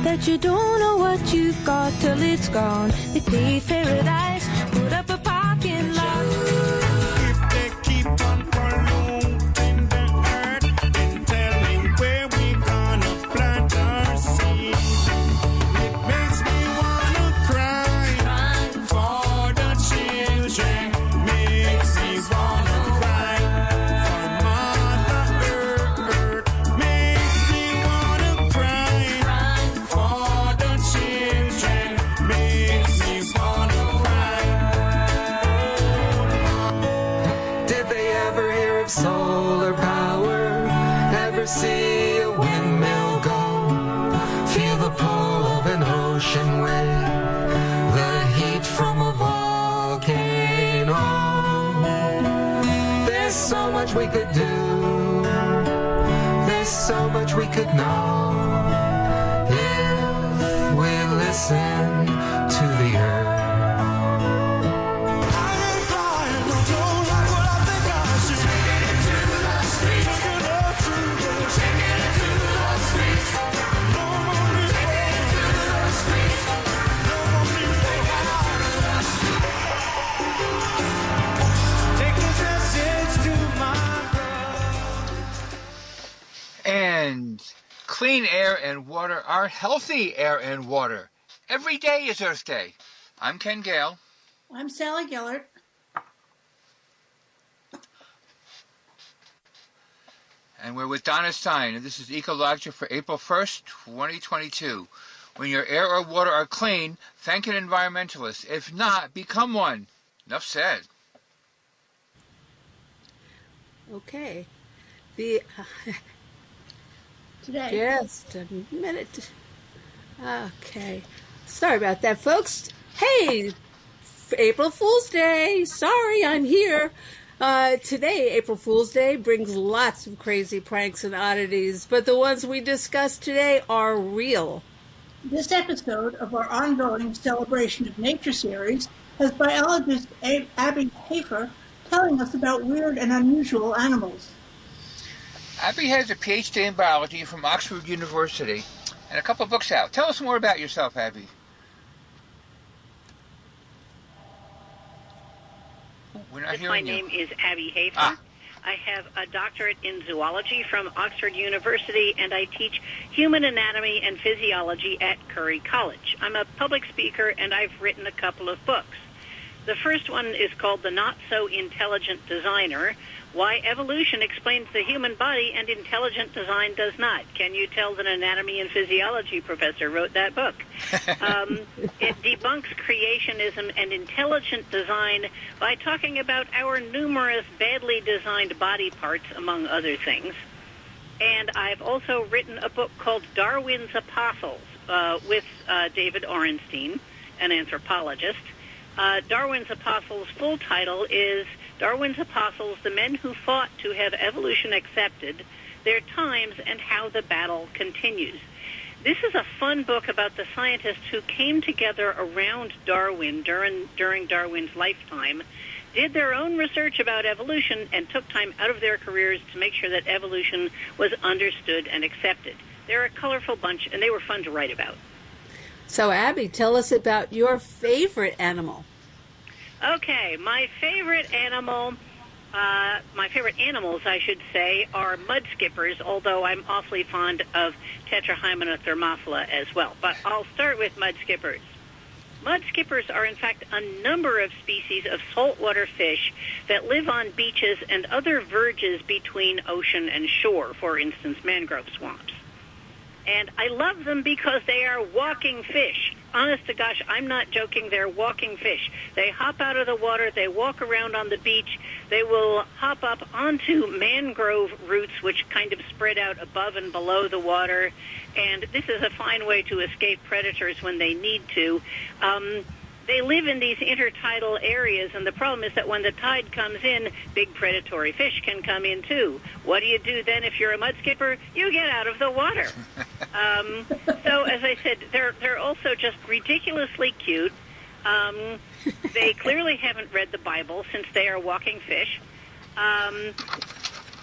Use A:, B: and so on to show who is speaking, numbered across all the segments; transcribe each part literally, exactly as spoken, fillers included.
A: that you don't know what you've got till it's gone. They paved paradise, put up a parking lot.
B: If they keep on polluting the earth, then tell me where we gonna plant our seed. It makes me wanna cry for the children. Makes me wanna cry for Mother Earth. Makes me wanna cry for the children. Makes me wanna cry.
C: Did they ever hear of solar power? Ever see a windmill go? Feel the pull of an ocean wave, the heat from a volcano. There's so much we could do. There's so much we could know if we listen to the earth.
B: I ain't crying, no, don't like what I think I should. Take it to the streets. Take it up to the Take it to the streets. No more reason. Take it to the streets. No more reason. Take this message to my brother.
D: And clean air and water are healthy air and water. Every day is Earth Day. I'm Ken Gale.
E: I'm Sally Gellert.
D: And we're with Donna Stein, and this is Ecologic for April first, twenty twenty-two. When your air or water are clean, thank an environmentalist. If not, become one. Enough said.
F: Okay. The
E: Today.
F: just a minute. Okay. Sorry about that, folks. Hey, April Fool's Day. Sorry, I'm here. Uh, today, April Fool's Day, brings lots of crazy pranks and oddities, but the ones we discussed today are real.
E: This episode of our ongoing Celebration of Nature series has biologist A- Abby Hafer telling us about weird and unusual animals.
D: Abby has a P H D in biology from Oxford University and a couple of books out. Tell us more about yourself, Abby. We're not
G: My
D: hearing you.
G: name is Abby Hafer.
D: Ah.
G: I have a doctorate in zoology from Oxford University, and I teach human anatomy and physiology at Curry College. I'm a public speaker, and I've written a couple of books. The first one is called The Not-So-Intelligent Designer, Why Evolution Explains the Human Body and Intelligent Design Does Not. Can you tell that an anatomy and physiology professor wrote that book? Um, it debunks creationism and intelligent design by talking about our numerous badly designed body parts, among other things. And I've also written a book called Darwin's Apostles uh, with uh, David Orenstein, an anthropologist. Uh, Darwin's Apostles' full title is Darwin's Apostles, the Men Who Fought to Have Evolution Accepted, Their Times, and How the Battle Continues. This is a fun book about the scientists who came together around Darwin during, during Darwin's lifetime, did their own research about evolution, and took time out of their careers to make sure that evolution was understood and accepted. They're a colorful bunch, and they were fun to write about.
F: So, Abby, tell us about your favorite animal.
G: Okay, my favorite animal, uh, my favorite animals, I should say, are mud skippers, although I'm awfully fond of Tetrahymena thermophila as well. But I'll start with mud skippers. Mud skippers are, in fact, a number of species of saltwater fish that live on beaches and other verges between ocean and shore, for instance, mangrove swamps. And I love them because they are walking fish. Honest to gosh, I'm not joking. They're walking fish. They hop out of the water. They walk around on the beach. They will hop up onto mangrove roots, which kind of spread out above and below the water. And this is a fine way to escape predators when they need to. Um, They live in these intertidal areas, and the problem is that when the tide comes in, big predatory fish can come in too. What do you do then if you're a mud skipper? You get out of the water. um, so, as I said, they're they're also just ridiculously cute. Um, they clearly haven't read the Bible since they are walking fish. Um,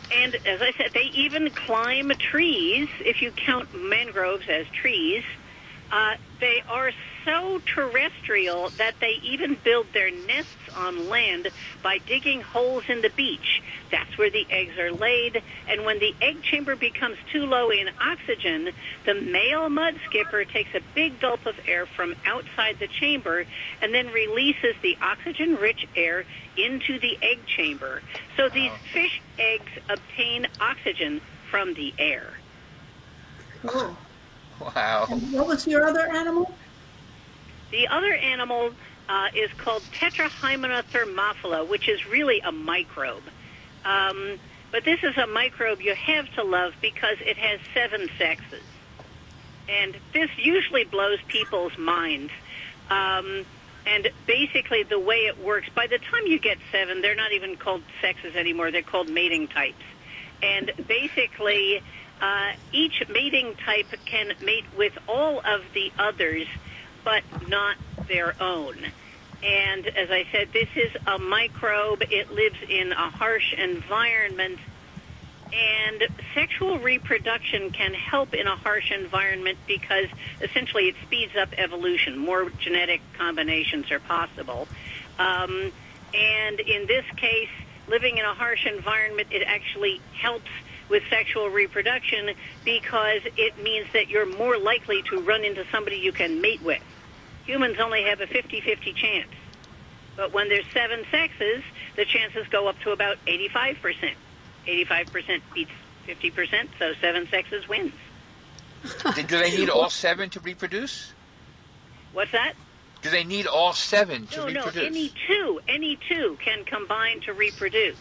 G: And as I said, they even climb trees, if you count mangroves as trees. Uh, they are so terrestrial that they even build their nests on land by digging holes in the beach. That's where the eggs are laid. And when the egg chamber becomes too low in oxygen, the male mud skipper takes a big gulp of air from outside the chamber and then releases the oxygen-rich air into the egg chamber. So these fish eggs obtain oxygen from the air.
E: Cool.
D: Wow.
E: And what was your other animal?
G: The other animal uh, is called Tetrahymena thermophila, which is really a microbe. Um, but this is a microbe you have to love because it has seven sexes. And this usually blows people's minds. Um, and basically the way it works, by the time you get seven, they're not even called sexes anymore. They're called mating types. And basically, uh, each mating type can mate with all of the others, but not their own. And as I said, this is a microbe. It lives in a harsh environment. And sexual reproduction can help in a harsh environment because essentially it speeds up evolution. More genetic combinations are possible. Um, and in this case, living in a harsh environment, it actually helps with sexual reproduction because it means that you're more likely to run into somebody you can mate with. Humans only have a fifty-fifty chance. But when there's seven sexes, the chances go up to about eighty-five percent. eighty-five percent beats fifty percent, so seven sexes wins.
D: Do they need all seven to reproduce?
G: What's that?
D: Do they need all seven to
G: No,
D: reproduce?
G: no, any two, any two can combine to reproduce.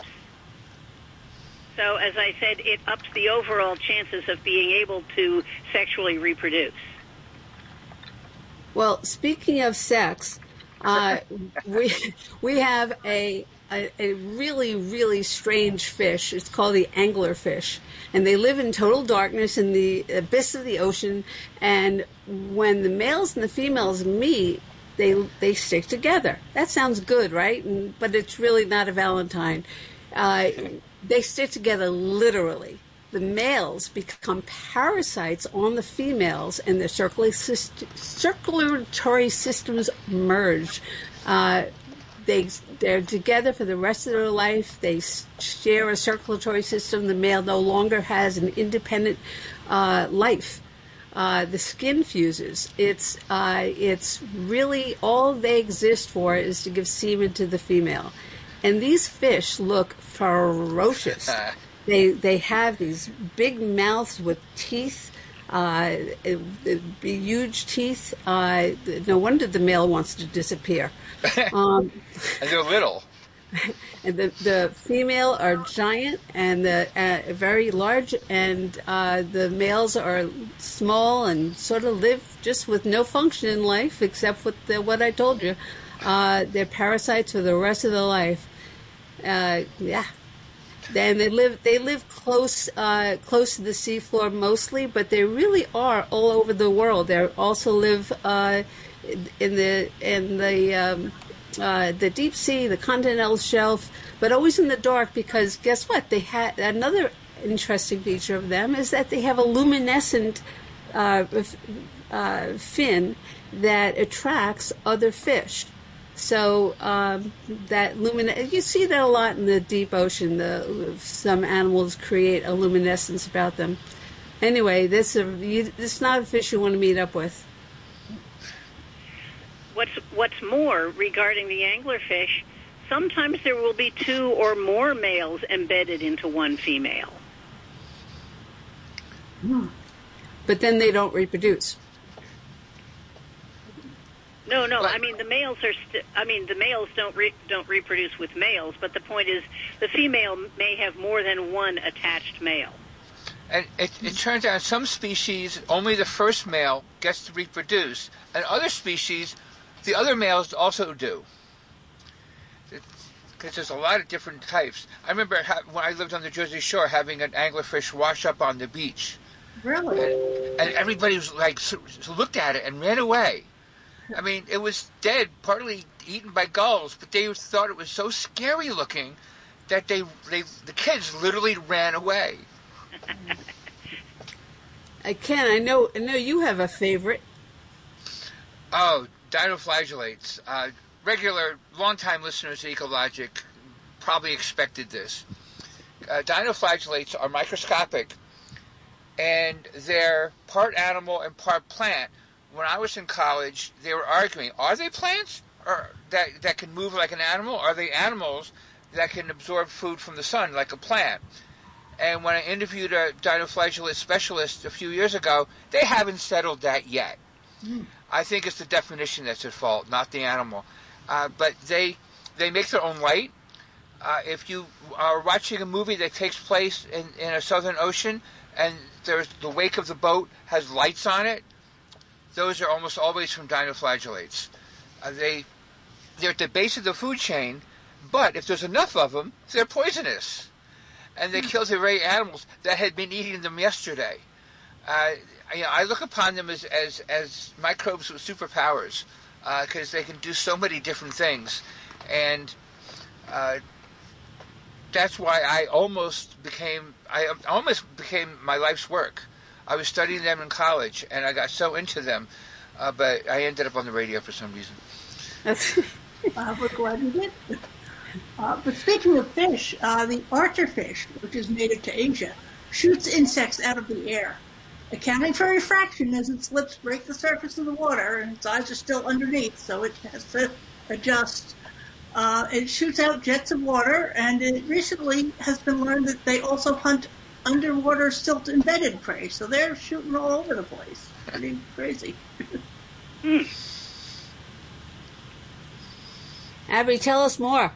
G: So, as I said, it ups the overall chances of being able to sexually reproduce.
F: Well, speaking of sex, uh, we we have a, a a really really strange fish. It's called the anglerfish, and they live in total darkness in the abyss of the ocean. And when the males and the females meet, they they stick together. That sounds good, right? And, but it's really not a Valentine. Uh, they stick together literally. The males become parasites on the females, and their circulatory, circulatory systems merge. Uh, they, they're together for the rest of their life. They share a circulatory system. The male no longer has an independent uh, life. Uh, the skin fuses. It's, uh, it's really all they exist for is to give semen to the female. And these fish look ferocious. They they have these big mouths with teeth, uh, huge teeth. Uh, no wonder the male wants to disappear. Um,
D: and they're little.
F: And the the female are giant and the uh, very large, and uh, the males are small and sort of live just with no function in life except with the, what I told you. Uh, they're parasites for the rest of their life. Uh, yeah. Then they live they live close uh, close to the seafloor mostly, but they really are all over the world. They also live uh, in the in the um, uh, the deep sea, the continental shelf, but always in the dark because guess what? They had another interesting feature of them is that they have a luminescent uh, uh, fin that attracts other fish. So um, that lumine- you see that a lot in the deep ocean. The, some animals create a luminescence about them. Anyway, this, uh, you, this is not a fish you want to meet up with.
G: What's what's more regarding the anglerfish, sometimes there will be two or more males embedded into one female.
F: But then they don't reproduce.
G: No, no. I mean, the males are. St- I mean, the males don't re- don't reproduce with males. But the point is, the female may have more than one attached male.
D: And it, it turns out some species only the first male gets to reproduce, and other species, the other males also do. Because there's a lot of different types. I remember ha- when I lived on the Jersey Shore, having an anglerfish wash up on the beach.
E: Really?
D: And, and everybody was like, so, so looked at it and ran away. I mean, it was dead, partly eaten by gulls, but they thought it was so scary looking that they, they the kids literally ran away.
F: I can. I know. I know you have a favorite.
D: Oh, dinoflagellates. Uh, regular, long-time listeners to Ecologic probably expected this. Uh, dinoflagellates are microscopic, and they're part animal and part plant. When I was in college, they were arguing, are they plants or that, that can move like an animal? Are they animals that can absorb food from the sun like a plant? And when I interviewed a dinoflagellate specialist a few years ago, they haven't settled that yet. Mm. I think it's the definition that's at fault, not the animal. Uh, but they they make their own light. Uh, if you are watching a movie that takes place in, in a southern ocean and there's the wake of the boat has lights on it, those are almost always from dinoflagellates. Uh, they, they're at the base of the food chain, but if there's enough of them, they're poisonous. And they kill the very animals that had been eating them yesterday. Uh, you know, I look upon them as, as, as microbes with superpowers because uh, they can do so many different things. And uh, that's why I almost became, I almost became my life's work. I was studying them in college, and I got so into them, uh, but I ended up on the radio for some reason.
E: uh, we're glad you did. Uh, but speaking of fish, uh, the archerfish, which is native to Asia, shoots insects out of the air, accounting for refraction as its lips break the surface of the water and its eyes are still underneath, so it has to adjust. Uh, it shoots out jets of water, and it recently has been learned that they also hunt underwater silt-embedded prey, so they're shooting all over the place. Pretty crazy.
G: hmm.
F: Abby, tell us more.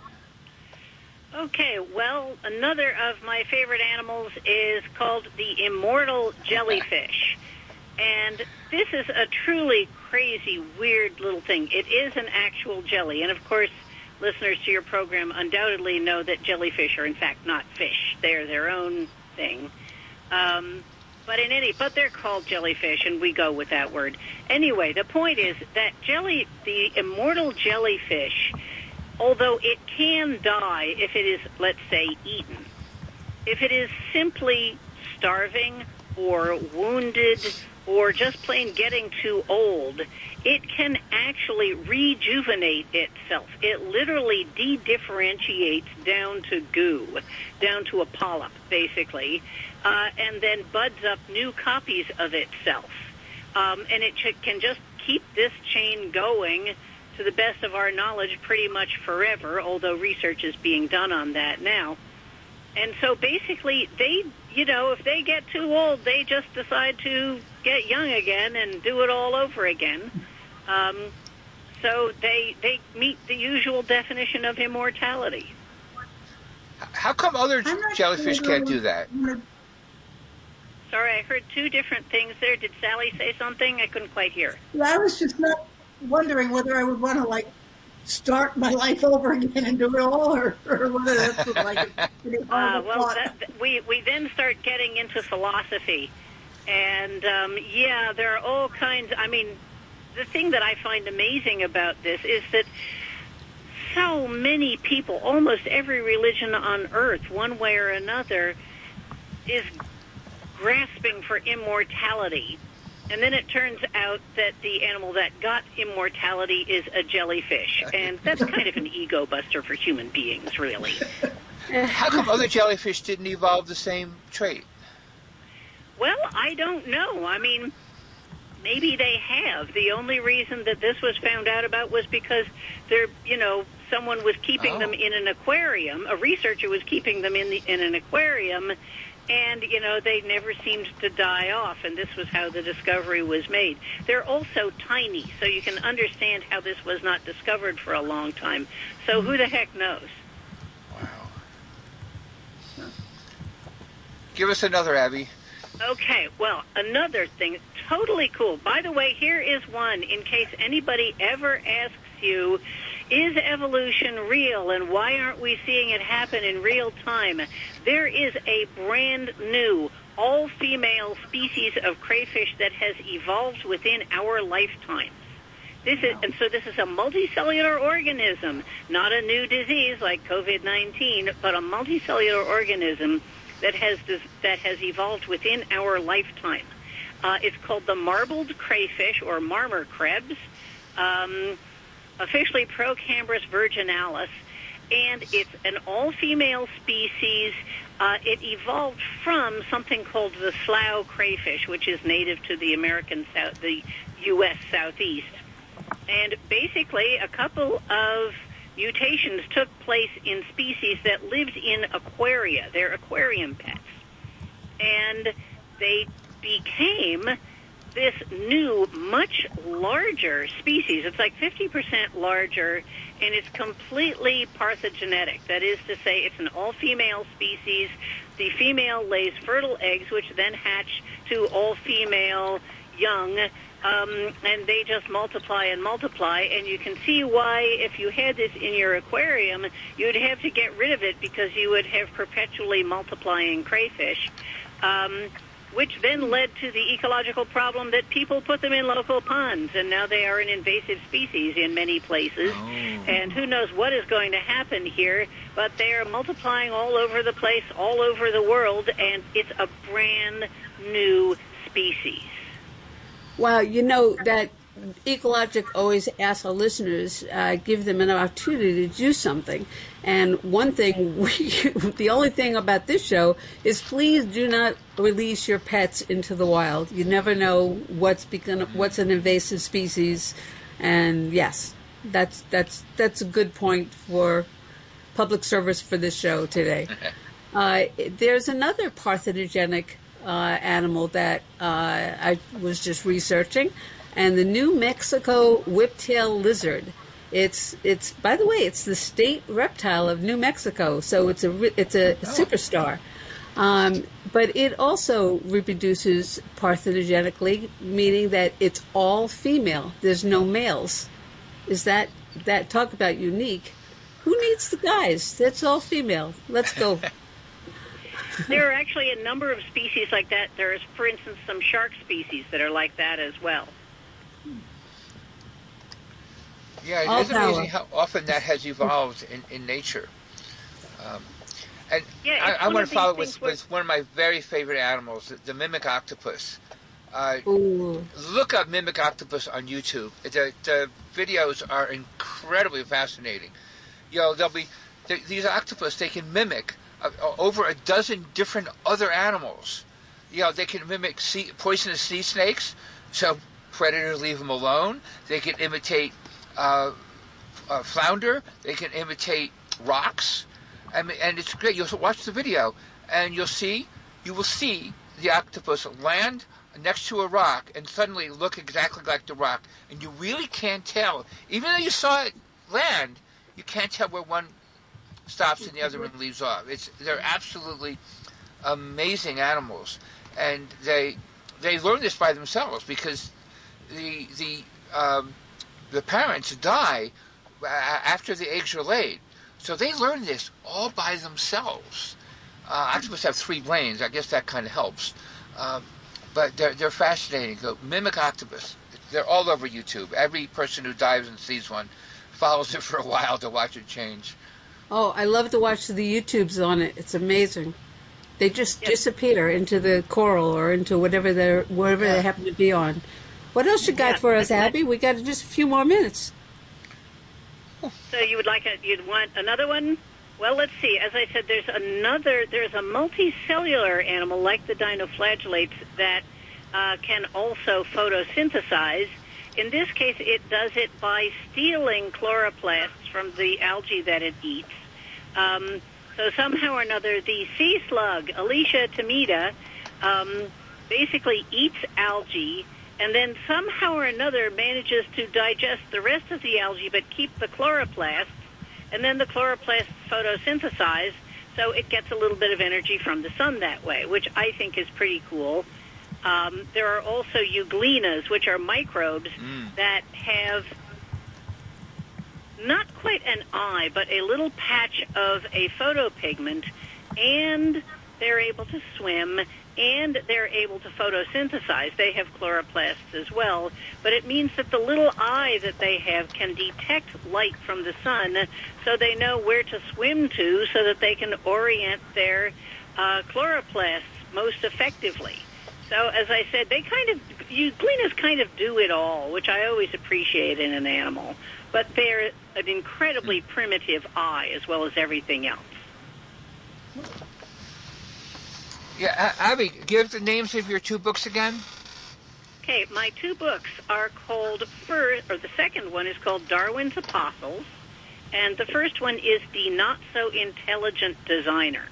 G: Okay, well, another of my favorite animals is called the immortal jellyfish. And this is a truly crazy, weird little thing. It is an actual jelly. And, of course, listeners to your program undoubtedly know that jellyfish are, in fact, not fish. They're their own thing. Um, but in any, but they're called jellyfish, and we go with that word. Anyway, the point is that jelly, the immortal jellyfish, although it can die if it is, let's say, eaten, if it is simply starving or wounded or just plain getting too old, it can actually rejuvenate itself. It literally de-differentiates down to goo, down to a polyp, basically, uh, and then buds up new copies of itself. Um, and it ch- can just keep this chain going, to the best of our knowledge, pretty much forever, although research is being done on that now. And so basically, they, you know, if they get too old, they just decide to get young again and do it all over again. Um, so they they meet the usual definition of immortality.
D: How come other jellyfish can't do that?
G: Sorry, I heard two different things there. Did Sally say something? I couldn't quite hear.
E: I was just not wondering whether I would want to, like, start my life over again and do it all, or, or whether that's like
G: uh, well, that, we we then start getting into philosophy, and um, yeah, there are all kinds. I mean, the thing that I find amazing about this is that so many people, almost every religion on earth, one way or another, is grasping for immortality. And then it turns out that the animal that got immortality is a jellyfish. And that's kind of an ego buster for human beings, really.
D: How come other jellyfish didn't evolve the same trait?
G: Well, I don't know. I mean, maybe they have. The only reason that this was found out about was because they're, you know, someone was keeping oh. them in an aquarium. A researcher was keeping them in the, in an aquarium. And, you know, they never seemed to die off, and this was how the discovery was made. They're also tiny, so you can understand how this was not discovered for a long time. So who the heck knows?
D: Wow. Give us another, Abby.
G: Okay, well, another thing, totally cool. By the way, here is one, in case anybody ever asks you, is evolution real, and why aren't we seeing it happen in real time? There is a brand new all-female species of crayfish that has evolved within our lifetimes. This is, and so this is a multicellular organism, not a new disease like COVID nineteen, but a multicellular organism that has that has evolved within our lifetime. Uh, it's called the marbled crayfish, or marmor krebs, um, officially Procambris virginalis, and it's an all-female species. Uh, it evolved from something called the slough crayfish, which is native to the American South, the U S Southeast. And basically, a couple of mutations took place in species that lived in aquaria. They're aquarium pets. And they became this new, much larger species. It's like fifty percent larger, and it's completely parthenogenetic. That is to say, it's an all-female species. The female lays fertile eggs, which then hatch to all-female young, um, and they just multiply and multiply. And you can see why, if you had this in your aquarium, you'd have to get rid of it because you would have perpetually multiplying crayfish. Um, which then led to the ecological problem that people put them in local ponds, and now they are an invasive species in many places. Oh. And who knows what is going to happen here, but they are multiplying all over the place, all over the world, and it's a brand new species.
F: Well, you know, that Ecologic always asks our listeners, uh, give them an opportunity to do something. And one thing, we, the only thing about this show is please do not release your pets into the wild. You never know what's become, what's an invasive species. And yes, that's that's that's a good point for public service for this show today. Uh, there's another parthenogenic uh, animal that uh, I was just researching. And the New Mexico whiptail lizard. It's it's by the way, it's the state reptile of New Mexico, so it's a it's a oh. superstar. Um, but it also reproduces parthenogenically, meaning that it's all female. There's no males. Is that that talk about unique? Who needs the guys? That's all female. Let's go.
G: There are actually a number of species like that. There's, for instance, some shark species that are like that as well.
D: Yeah, it
F: All
D: is
F: power.
D: amazing how often that has evolved in, in nature. Um, and
G: yeah,
D: I, I want to follow with,
G: where...
D: with one of my very favorite animals, the, the mimic octopus. Uh, look up mimic octopus on YouTube. The, the videos are incredibly fascinating. You know, they'll be they, these octopus. They can mimic uh, over a dozen different other animals. You know, they can mimic sea, poisonous sea snakes, so predators leave them alone. They can imitate uh, uh, flounder. They can imitate rocks. I mean, and it's great. You'll watch the video, and you'll see, you will see the octopus land next to a rock and suddenly look exactly like the rock. And you really can't tell. Even though you saw it land, you can't tell where one stops and the other one leaves off. It's they're absolutely amazing animals, and they they learn this by themselves because the the um, the parents die after the eggs are laid. So they learn this all by themselves. Uh, octopus have three brains. I guess that kind of helps. Um, but they're, they're fascinating. So mimic octopus. They're all over YouTube. Every person who dives and sees one follows it for a while to watch it change.
F: Oh, I love to watch the YouTubes on it. It's amazing. They just yes. disappear into the coral or into whatever they're wherever yeah. they happen to be on. What else you got yeah. for us, Abby? We got just a few more minutes.
G: So you would like a, you'd want another one? Well, let's see. As I said, there's another. There's a multicellular animal like the dinoflagellates that uh, can also photosynthesize. In this case, it does it by stealing chloroplasts from the algae that it eats. Um, so somehow or another, the sea slug, Alicia timida, um, basically eats algae, and then somehow or another manages to digest the rest of the algae but keep the chloroplasts, and then the chloroplasts photosynthesize, so it gets a little bit of energy from the sun that way, which I think is pretty cool. Um, there are also euglenias, which are microbes mm. that have not quite an eye, but a little patch of a photopigment, and they're able to swim, and they're able to photosynthesize. They have chloroplasts as well, but it means that the little eye that they have can detect light from the sun, so they know where to swim to so that they can orient their uh, chloroplasts most effectively. So, as I said, they kind of, you gleaners kind of do it all, which I always appreciate in an animal, but they're an incredibly primitive eye as well as everything else.
D: Yeah, Abby, give the names of your two books again.
G: Okay, my two books are called, first, or the second one is called Darwin's Apostles, and the first one is The Not So Intelligent Designer.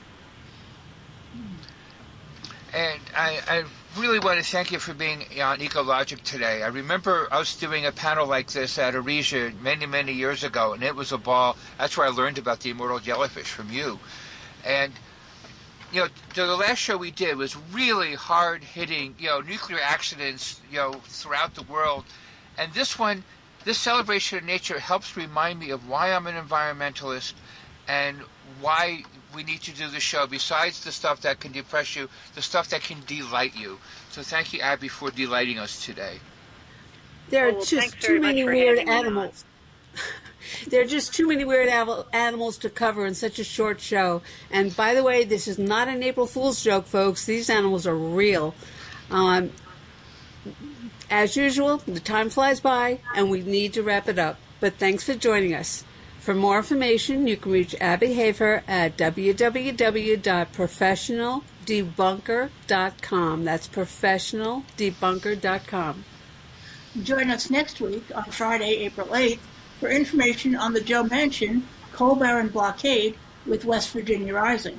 D: And I, I really want to thank you for being on Ecologic today. I remember us doing a panel like this at Aresia many, many years ago, and it was a ball. That's where I learned about the immortal jellyfish from you. And you know, the last show we did was really hard-hitting, you know, nuclear accidents, you know, throughout the world. And this one, this celebration of nature helps remind me of why I'm an environmentalist and why we need to do the show, besides the stuff that can depress you, the stuff that can delight you. So thank you, Abby, for delighting us today.
F: There are
G: well,
F: just too many weird animals. There are just too many weird av- animals to cover in such a short show. And by the way, this is not an April Fool's joke, folks. These animals are real. Um, as usual, the time flies by, and we need to wrap it up. But thanks for joining us. For more information, you can reach Abby Hafer at w w w dot professional debunker dot com. That's professional debunker dot com.
E: Join us next week on Friday, April eighth, for information on the Joe Manchin coal baron blockade with West Virginia Rising.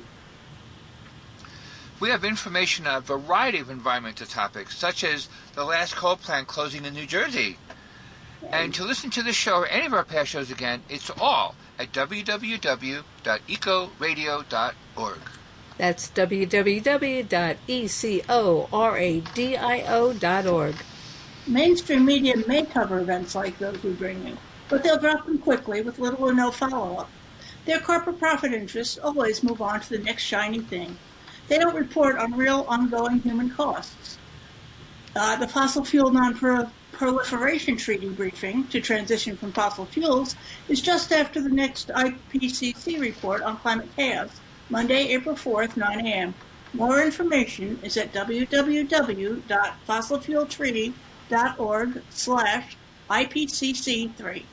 D: We have information on a variety of environmental topics, such as the last coal plant closing in New Jersey. And to listen to this show or any of our past shows again, it's all at w w w dot eco radio dot org.
F: That's w w w dot eco radio dot org.
E: Mainstream media may cover events like those we bring you, but they'll drop them quickly with little or no follow-up. Their corporate profit interests always move on to the next shiny thing. They don't report on real, ongoing human costs. Uh, the Fossil Fuel Non-Proliferation Treaty briefing to transition from fossil fuels is just after the next I P C C report on climate chaos, Monday, April fourth, nine a.m. More information is at w w w dot fossil fuel treaty dot org slash I P C C three.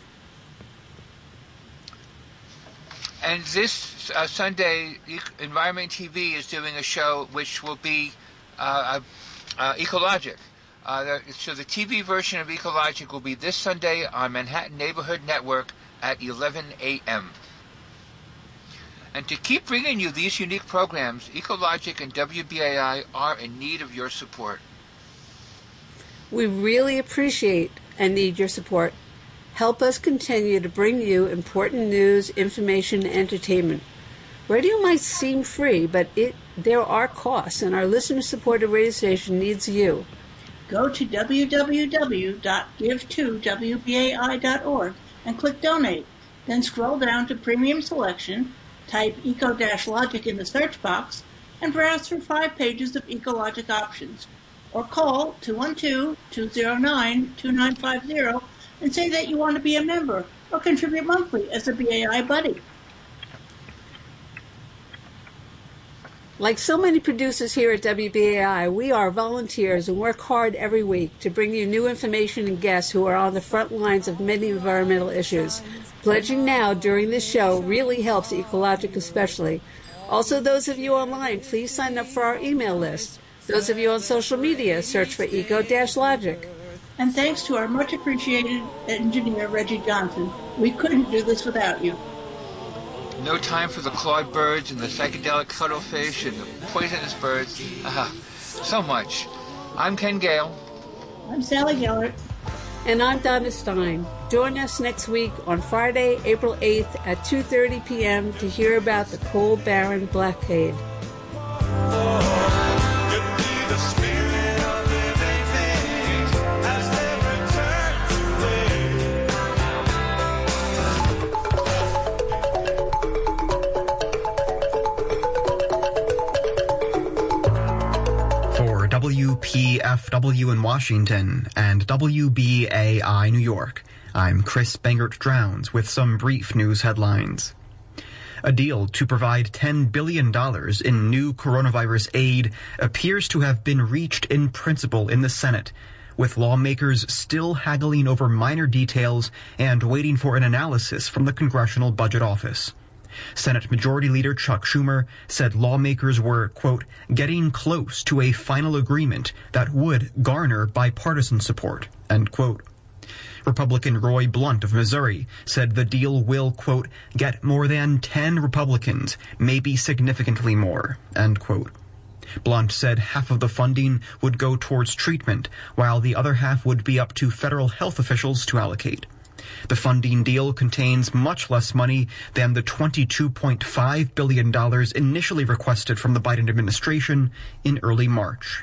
D: And this uh, Sunday, e- Environment T V is doing a show which will be uh, uh, Ecologic. Uh, the, so the T V version of Ecologic will be this Sunday on Manhattan Neighborhood Network at eleven a.m. And to keep bringing you these unique programs, Ecologic and W B A I are in need of your support.
F: We really appreciate and need your support. Help us continue to bring you important news, information, and entertainment. Radio might seem free, but it there are costs, and our listener-supported radio station needs you.
E: Go to w w w dot give to w b a i dot org and click Donate. Then scroll down to Premium Selection, type Eco-Logic in the search box, and browse through five pages of Ecologic options. Or call two one two, two zero nine, two nine five zero and say that you want to be a member or contribute monthly as a B A I buddy.
F: Like so many producers here at W B A I, we are volunteers and work hard every week to bring you new information and guests who are on the front lines of many environmental issues. Pledging now during this show really helps Ecologic especially. Also, those of you online, please sign up for our email list. Those of you on social media, search for Eco-Logic.
E: And thanks to our much appreciated engineer, Reggie Johnson. We couldn't do this without you.
D: No time for the clawed birds and the psychedelic cuttlefish and the poisonous birds. Ah, so much. I'm Ken Gale.
E: I'm Sally Gellert.
F: And I'm Donna Stein. Join us next week on Friday, April eighth at two thirty p.m. to hear about the coal baron blockade.
H: W P F W in Washington and W B A I New York, I'm Chris Bangert-Drowns with some brief news headlines. A deal to provide ten billion dollars in new coronavirus aid appears to have been reached in principle in the Senate, with lawmakers still haggling over minor details and waiting for an analysis from the Congressional Budget Office. Senate Majority Leader Chuck Schumer said lawmakers were, quote, getting close to a final agreement that would garner bipartisan support, end quote. Republican Roy Blunt of Missouri said the deal will, quote, get more than ten Republicans, maybe significantly more, end quote. Blunt said half of the funding would go towards treatment, while the other half would be up to federal health officials to allocate. The funding deal contains much less money than the twenty-two point five billion dollars initially requested from the Biden administration in early March.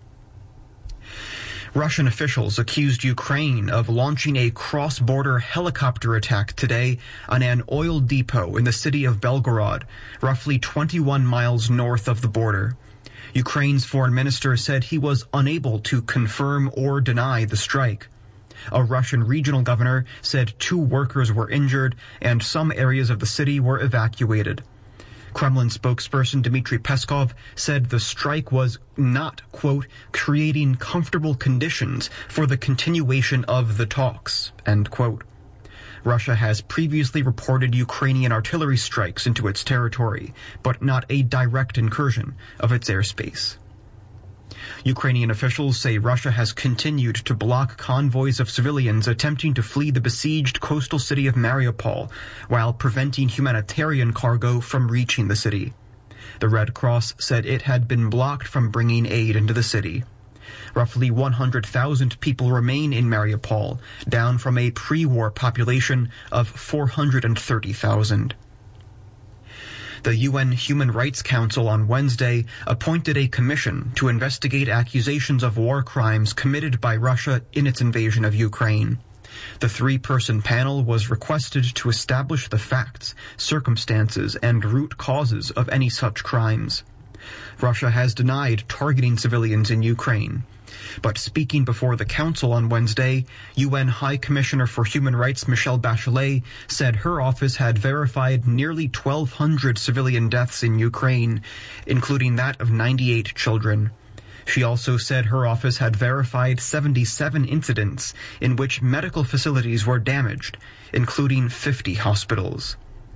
H: Russian officials accused Ukraine of launching a cross-border helicopter attack today on an oil depot in the city of Belgorod, roughly twenty-one miles north of the border. Ukraine's foreign minister said he was unable to confirm or deny the strike. A Russian regional governor said two workers were injured and some areas of the city were evacuated. Kremlin spokesperson Dmitry Peskov said the strike was not, quote, creating comfortable conditions for the continuation of the talks, end quote. Russia has previously reported Ukrainian artillery strikes into its territory, but not a direct incursion of its airspace. Ukrainian officials say Russia has continued to block convoys of civilians attempting to flee the besieged coastal city of Mariupol, while preventing humanitarian cargo from reaching the city. The Red Cross said it had been blocked from bringing aid into the city. Roughly one hundred thousand people remain in Mariupol, down from a pre-war population of four hundred thirty thousand. The U N Human Rights Council on Wednesday appointed a commission to investigate accusations of war crimes committed by Russia in its invasion of Ukraine. The three-person panel was requested to establish the facts, circumstances, and root causes of any such crimes. Russia has denied targeting civilians in Ukraine. But speaking before the Council on Wednesday, U N High Commissioner for Human Rights Michelle Bachelet said her office had verified nearly twelve hundred civilian deaths in Ukraine, including that of ninety-eight children. She also said her office had verified seventy-seven incidents in which medical facilities were damaged, including fifty hospitals.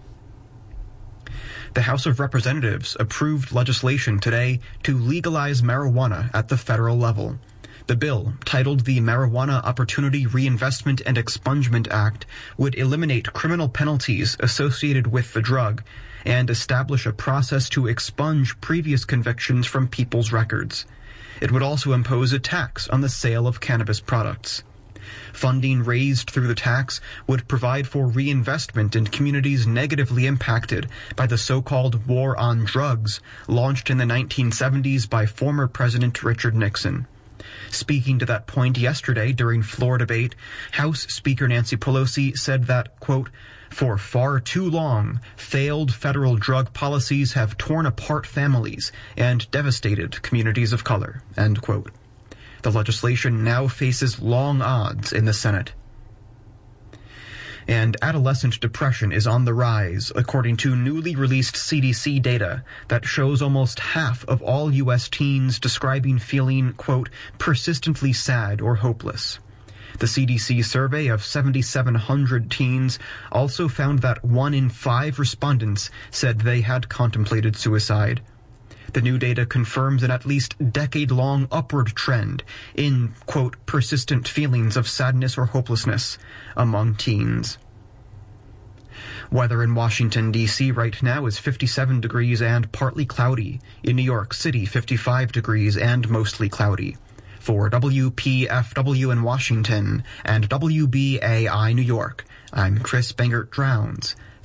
H: The House of Representatives approved legislation today to legalize marijuana at the federal level. The bill, titled the Marijuana Opportunity Reinvestment and Expungement Act, would eliminate criminal penalties associated with the drug and establish a process to expunge previous convictions from people's records. It would also impose a tax on the sale of cannabis products. Funding raised through the tax would provide for reinvestment in communities negatively impacted by the so-called War on Drugs, launched in the nineteen seventies by former President Richard Nixon. Speaking to that point yesterday during floor debate, House Speaker Nancy Pelosi said that, quote, for far too long, failed federal drug policies have torn apart families and devastated communities of color, end quote. The legislation now faces long odds in the Senate. And adolescent depression is on the rise, according to newly released C D C data that shows almost half of all U S teens describing feeling, quote, persistently sad or hopeless. The C D C survey of seven thousand seven hundred teens also found that one in five respondents said they had contemplated suicide. The new data confirms an at least decade-long upward trend in, quote, persistent feelings of sadness or hopelessness among teens. Weather in Washington, D C right now is fifty-seven degrees and partly cloudy. In New York City, fifty-five degrees and mostly cloudy. For W P F W in Washington and W B A I New York, I'm Chris Bangert-Drowns.